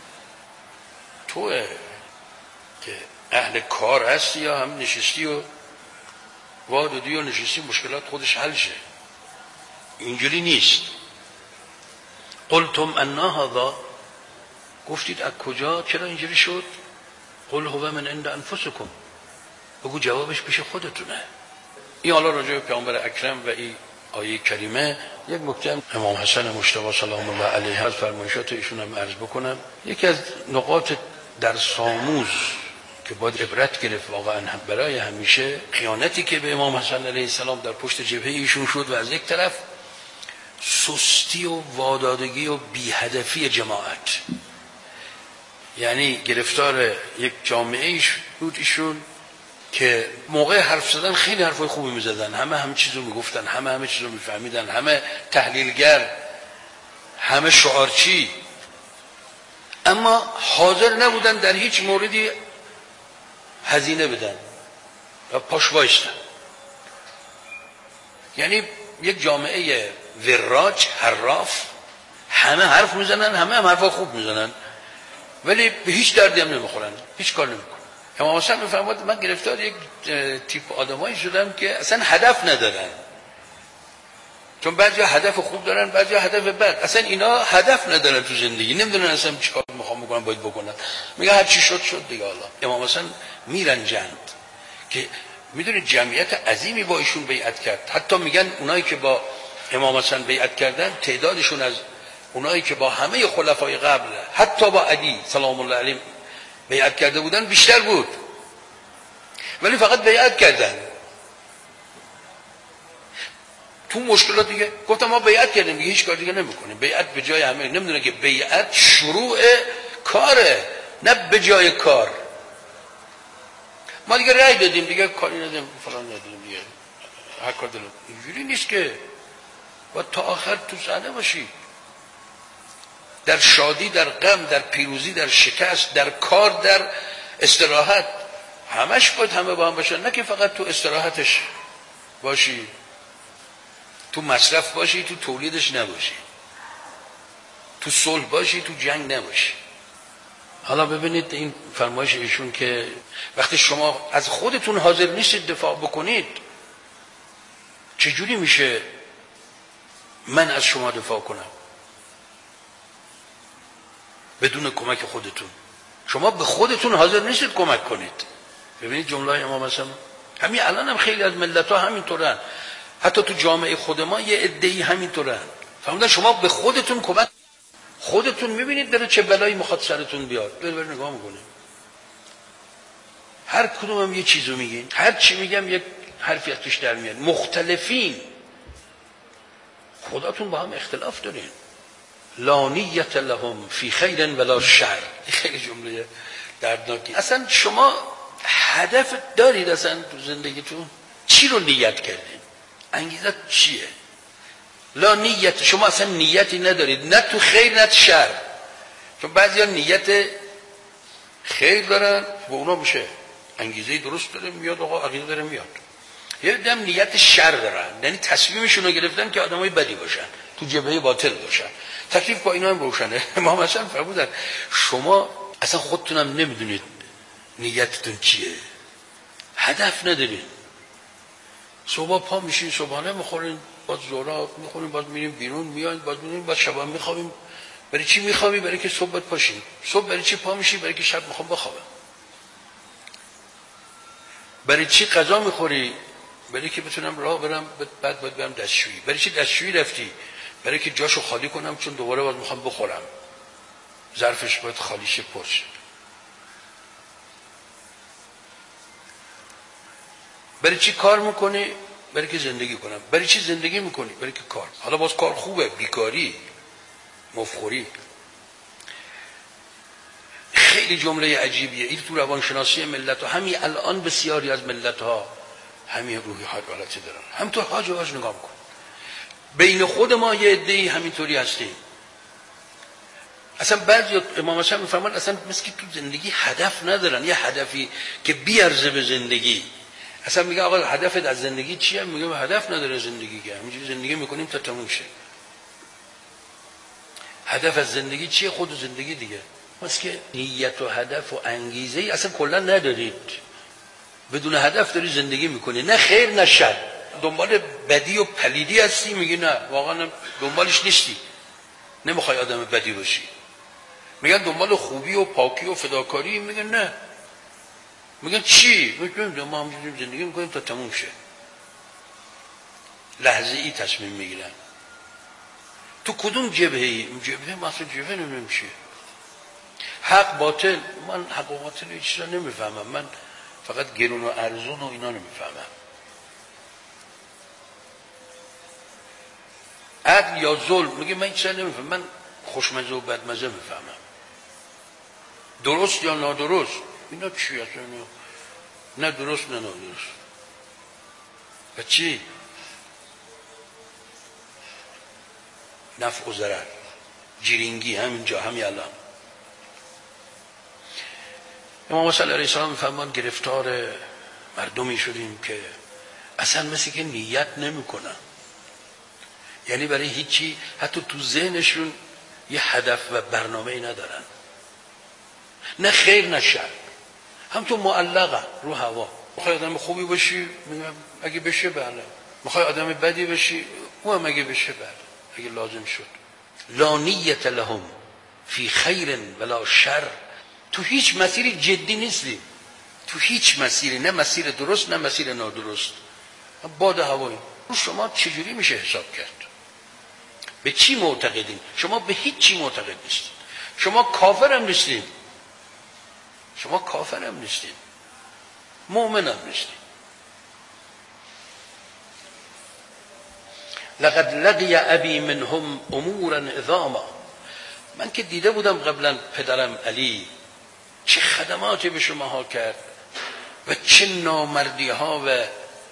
توه که اهل کار هستی یا هم نشستی و وادودی و نشستی مشکلات خودش حل شه. اینجوری نیست. قلتم انا هذا، گفتید از کجا، چرا اینجوری شد؟ قل هو من عند انفسکم، بگو جوابش پیش خودتونه. این حالا راجع به پیامبر اکرم و این آیه کریمه یک نکته امام حسن مجتبی سلام الله علیه از فرمایشات ایشون هم عرض بکنم. یکی از نقاط در ساموز که باید عبرت گرفت واقعا برای همیشه، خیانتی که به امام حسن علیه السلام در پشت جبهه ایشون شد و از یک طرف سستی و وادادگی و بی‌هدفی جماعت. یعنی گرفتار یک جامعه ایش بود ایشون که موقع حرف زدن خیلی حرفای خوبی میزدن، همه همه چیزو میگفتن، همه همه چیزو میفهمیدن، همه تحلیلگر، همه شعارچی، اما حاضر نبودن در هیچ موردی هزینه بدن و پاش وایستن. یعنی یک جامعه وراج، حراف، همه حرف میزنن، همه هم حرفا خوب میزنن، ولی به هیچ دردی هم نمیخورن، هیچ کار نمیکنن. امام حسن میفرماد من گرفتار یک تیپ آدمایی شدم که اصلا هدف ندارن، چون بعضیا هدف خوب دارن، بعضیا هدف بد. اصلا اینا هدف ندارن تو زندگی، نمیدونن اصلا چیکار میخوام بکنن، باید بکنن، میگه هر چی شد شد دیگه. حالا امام حسن میرنجند که میدونید جمعیت عظیمی با ایشون بیعت کرد. حتی میگن اونایی که با امام حسن بیعت کردن تعدادشون از اونایی که با همه خلفای قبل، حتی با علی سلام الله علیه بیعت کرده بودن بیشتر بود، ولی فقط بیعت کردن. تو مشکلات دیگه گفتم ما بیعت کردیم دیگه، هیچ کار دیگه نمیکنیم. بیعت به جای همه، نمیدونه که بیعت شروع کاره، نه به جای کار. ما دیگه رأی دادیم دیگه کاری ندیم فلان ندیم دیگه، هر کار دلم. اینجوری نیست که باید تا آخر تو صحنه باشی، در شادی، در غم، در پیروزی، در شکست، در کار، در استراحت، همش باید همه با هم باشن. نه که فقط تو استراحتش باشی، تو مصرف باشی، تو تولیدش نباشی، تو صلح باشی، تو جنگ نباشی. حالا ببینید این فرمایش ایشون که وقتی شما از خودتون حاضر نیستید دفاع بکنید، چجوری میشه من از شما دفاع کنم بدون کمک خودتون؟ شما به خودتون حاضر نیستید کمک کنید. ببینید جمله امام حسن، همین الان هم خیلی از ملت ها همینطورن، حتی تو جامعه خود ما یه عده‌ای همینطورن. فهمیدن شما به خودتون کمک، خودتون میبینید داره چه بلایی میخواد سرتون بیاد، بر بر نگاه میکنید. هر کدوم هم یه چیزو میگین، هر چی میگم یک حرفی از توش در میاد. مختلفین خداتون با هم اختلاف دارین. لا نیت لهم فی خیر ولا شر. خیلی جمله دردناکی. اصلا شما هدف دارید اصلا تو زندگیتون؟ چی رو نیت کردین؟ انگیزه چیه؟ لا نیت، شما اصلا نیتی ندارید، نه تو خیر نه تو شر. چون بعضیا نیت خیر دارن و اونا میشه انگیزه درست داره میاد، آقا عقیده داره میاد. یه دم نیت شر دارن، یعنی تصمیمشون رو گرفتن که آدمای بدی باشن، تو جبهه باطل باشن. تکلیف با اینا هم روشنه. ما مثلا فرمودن شما اصلا خودتونم نمیدونید نیتتون چیه، هدف ندارین. صبح پا میشین، صبحانه میخورین، باز ظهر میخورین، باز میریم بیرون، میاین باز میریم، باز شب میخوابیم. برای چی میخوابی؟ برای که صبح باید پاشین. صبح برای چی پا میشی؟ برای که شب میخوام بخوابم. برای چی غذا میخوری؟ برای که بتونم راه برم، بعد باید برم دستشویی. برای چی دستشویی رفتی؟ برای که جاشو خالی کنم، چون دوباره باز میخوام بخورم، ظرفش باید خالی شه پر شه. برای چی کار میکنی؟ برای که زندگی کنم. برای چی زندگی میکنی؟ برای که کار. حالا باز کار خوبه، بیکاری، مفخوری. خیلی جمله عجیبیه این تو روانشناسی ملت ها. همین الان بسیاری از ملت ها همین روحی حالتی دارن. همینطور حاج و حاج نگاه کن، بین خود ما یه عده‌ای همینطوری هستیم. اصلا بعضی امام حسن میفرمان اصلا مثل که تو زندگی هدف ندارن، یه هدفی که بیارزه به زندگی. اصلا میگه آقا هدفت از زندگی چیه؟ میگه هدف نداره زندگی، که همینجوری زندگی میکنیم تا تموم شه. هدف از زندگی چیه؟ خود زندگی دیگه. مثل که نیت و هدف و انگیزه ای اصلا کلا ندارید، بدون هدف داری زندگی میکنی، نه خیر نه شر. دنبال بدی و پلیدی هستی، میگی نه واقعا دنبالش نیستی، نمیخوای آدم بدی باشی. میگن دنبال خوبی و پاکی و فداکاری، میگن نه. میگن چی؟ میگن ما همینجوری زندگی میکنیم تا تموم شه. لحظه ای تصمیم میگیرن. تو کدوم جبهه ای؟ جبهه مثلا جبهه نمیشه. حق باطل، من حق و باطل هیچ چیزا نمیفهمم. من فقط گرون و ارزون و اینا نمیفهمم. عدل یا ظلم، میگه من هیچ چیزا نمیفهمم. من خوشمزه و بدمزه میفهمم. درست یا نادرست، اینا چی اصلا؟ نه درست نه نادرست. و چی؟ نفع و ضرر، جیرینگی، همینجا همین الان. امام صلی الله علیه و سلم میفرمان گرفتار مردمی شدیم که اصلا مثل که نیت نمیکنن، یعنی برای هیچی حتی تو ذهنشون یه هدف و برنامه ای ندارن، نه خیر نه شر، هم تو معلقه رو هوا. میخوای آدم خوبی باشی، میگم اگه بشه بله. میخوای آدم بدی باشی، او هم اگه بشه بله، اگه لازم شد. لا نیت لهم فی خیر ولا شر. تو هیچ مسیری جدی نیستی، تو هیچ مسیری، نه مسیر درست نه مسیر نادرست، باد هوایی. رو شما چجوری میشه حساب کرد؟ به چی معتقدین؟ شما به هیچ چی معتقد نیستید. شما کافر هم نیستید، شما کافر هم نیستید، مؤمن هم نیستید. لقد لقی ابی منهم امورا عظاما. من که دیده بودم قبلا پدرم علی چه خدماتی به شما ها کرد و چه نامردی ها و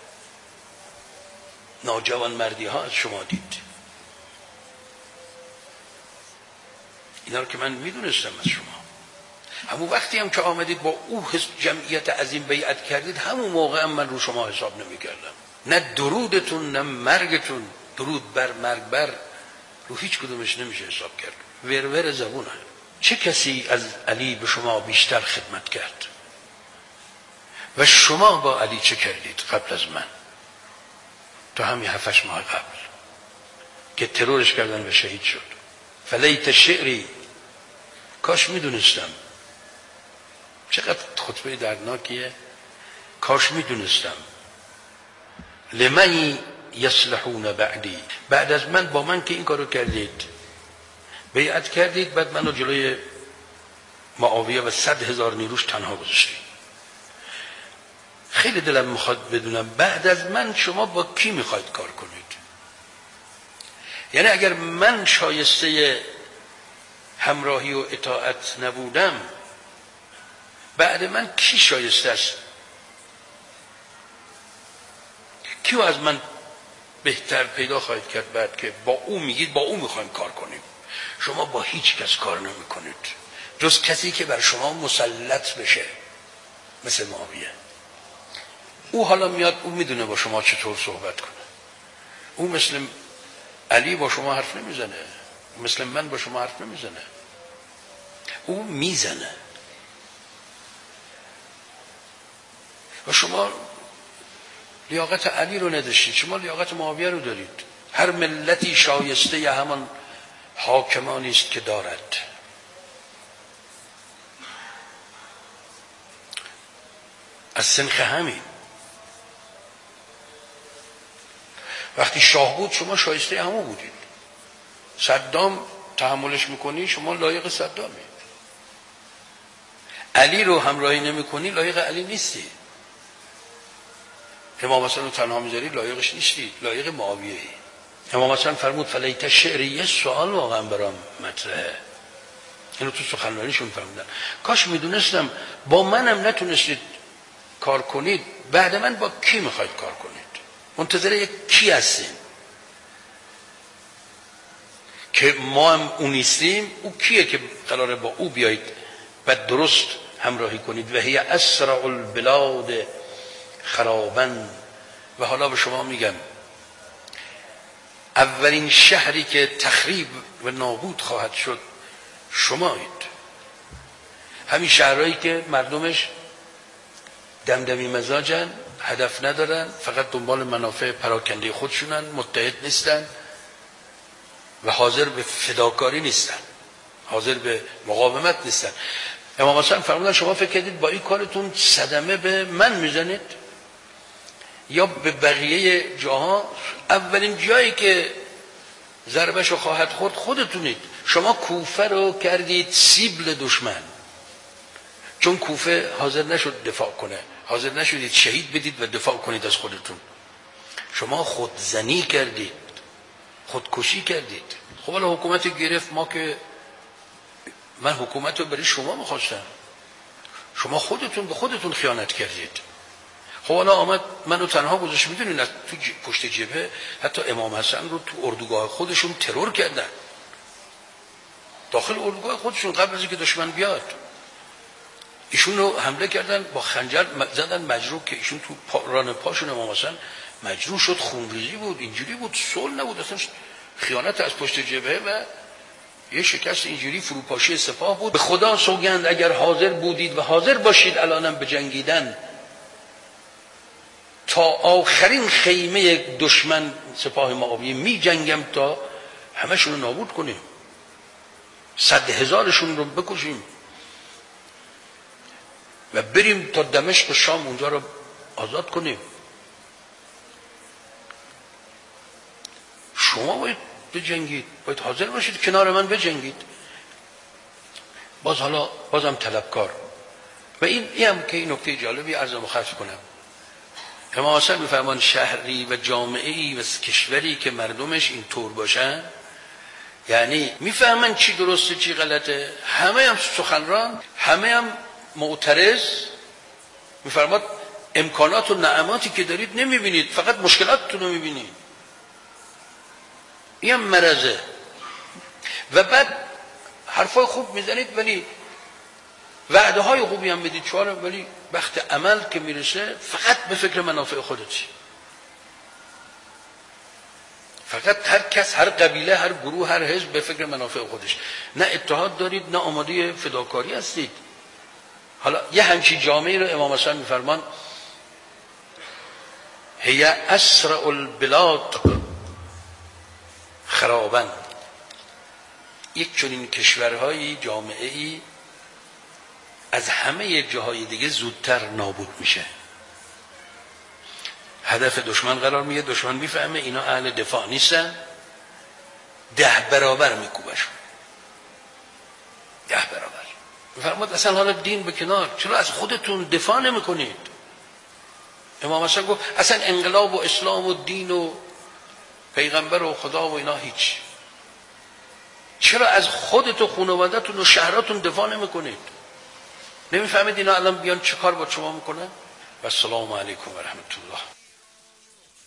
ناجوان مردی ها از شما دید. اینا رو که من میدونستم از شما. همون وقتی هم که آمدید با او جمعیت عظیم بیعت کردید، همون موقع هم من رو شما حساب نمی کردم. نه درودتون نه مرگتون، درود بر مرگ بر، رو هیچ کدومش نمیشه حساب کرد. ورور زبونه. چه کسی از علی به شما بیشتر خدمت کرد و شما با علی چه کردید قبل از من؟ تو همین هفتش ماه قبل که ترورش کردن و شهید شد. فلیت شعری، کاش میدونستم. چقدر خطبه دردناکیه. کاش میدونستم. لمن یصلحون بعدی، بعد از من با من که این کارو کردید، بیعت کردید، بعد منو جلوی معاویه و صد هزار نیروش تنها گذاشتید. خیلی دلم میخواد بدونم بعد از من شما با کی میخواید کار کنید. یعنی اگر من شایسته همراهی و اطاعت نبودم، بعد من کی شایسته است؟ کیو از من بهتر پیدا خواهید کرد بعد که با او میگید با او میخوایم کار کنیم؟ شما با هیچ کس کار نمی کنید جز کسی که بر شما مسلط بشه، مثل معاویه. او حالا میاد، او میدونه با شما چطور صحبت کنه. او مثل علی با شما حرف نمیزنه، مثل من با شما حرف نمیزنه. او میزنه و شما لیاقت علی رو نداشتید، شما لیاقت معاویه رو دارید. هر ملتی شایسته ی همان حاکمانی است که دارد. از سنخ همین وقتی شاه بود شما شایسته همون بودید. صدام تحملش میکنی، شما لایق صدامی. علی رو همراهی نمیکنی، لایق علی نیستی. امام حسن رو تنها میذاری، لایقش نیستی، لایق معاویه ای. امام حسن فرمود فلیت شعری، یه سوال واقعا برام مطرحه، اینو تو سخنرانیشون فرمودن، کاش میدونستم با منم نتونستید کار کنید، بعد من با کی میخواید کار کنید؟ منتظر یک کی هستیم که ما هم اون نیستیم؟ او کیه که قراره با او بیایید و درست همراهی کنید؟ و هی اسرع البلاد خرابن. و حالا به شما میگم اولین شهری که تخریب و نابود خواهد شد شمایید. همین شهرهایی که مردمش دمدمی مزاجن، هدف ندارن، فقط دنبال منافع پراکنده خودشونن، متحد نیستن و حاضر به فداکاری نیستن، حاضر به مقاومت نیستن. امام حسن فرمودن شما فکر کردید با این کارتون صدمه به من میزنید یا به بقیه جاها؟ اولین جایی که ضربهشو خواهد خورد خودتونید. شما کوفه رو کردید سیبل دشمن، چون کوفه حاضر نشد دفاع کنه، حاضر نشدید شهید بدید و دفاع کنید از خودتون. شما خودزنی کردید، خودکشی کردید. خب حالا حکومت گرفت، ما که من حکومت رو برای شما میخواستم، شما خودتون به خودتون خیانت کردید. خب حالا آمد منو تنها گذاشت. میدونین تو پشت جبهه حتی امام حسن رو تو اردوگاه خودشون ترور کردن، داخل اردوگاه خودشون، قبل از اینکه دشمن بیاد ایشون رو حمله کردن، با خنجر زدن مجروح، که ایشون تو پا ران پاشون امام حسن مجروح شد، خونریزی بود، اینجوری بود، صلح نبود، اصلا خیانت از پشت جبهه و یه شکست اینجوری فروپاشی سپاه بود. به خدا سوگند اگر حاضر بودید و حاضر باشید الانم به جنگیدن، تا آخرین خیمه دشمن سپاه معاویه می جنگم تا همشون رو نابود کنیم، صد هزارشون رو بکشیم و بریم تا دمشق و شام اونجا رو آزاد کنیم. شما باید بجنگید، باید حاضر باشید کنار من بجنگید. باز حالا بازم طلبکار. و این این هم که این نکته جالبی عرض مختص کنم. امام حسن میفرمان شهری و جامعه‌ای و کشوری که مردمش این طور باشن، یعنی میفهمن چی درسته چی غلطه، همه هم سخنران، همه هم معترض. میفرماد امکانات و نعماتی که دارید نمیبینید، فقط مشکلاتتون رو میبینید. این هم مرضه. و بعد حرفای خوب میزنید ولی وعده های خوبی هم بدید چواره، ولی وقت عمل که میرسه فقط به فکر منافع خودتی. فقط هر کس، هر قبیله، هر گروه، هر حزب به فکر منافع خودش. نه اتحاد دارید، نه آماده فداکاری هستید. حالا یه همچی جامعه رو امام حسن میفرمان هی اسرع البلاد خرابن. یک چنین کشورهایی، جامعه‌ای از همه جاهای دیگه زودتر نابود میشه. هدف دشمن قرار میگه، دشمن میفهمه اینا اهل دفاع نیستن، ده برابر میکوبشون، ده برابر. میفرماد اصلا حالا دین به کنار، چرا از خودتون دفاع نمیکنید؟ امام حسن گفت اصلا انقلاب و اسلام و دین و پیغمبر و خدا و اینا هیچ. چرا از خودت و خانواده‌تون و شهراتون دفاع نمی‌کنید؟ نمی‌فهمید اینا الان بیان چه کار با شما میکنن؟ و السلام علیکم و رحمت الله.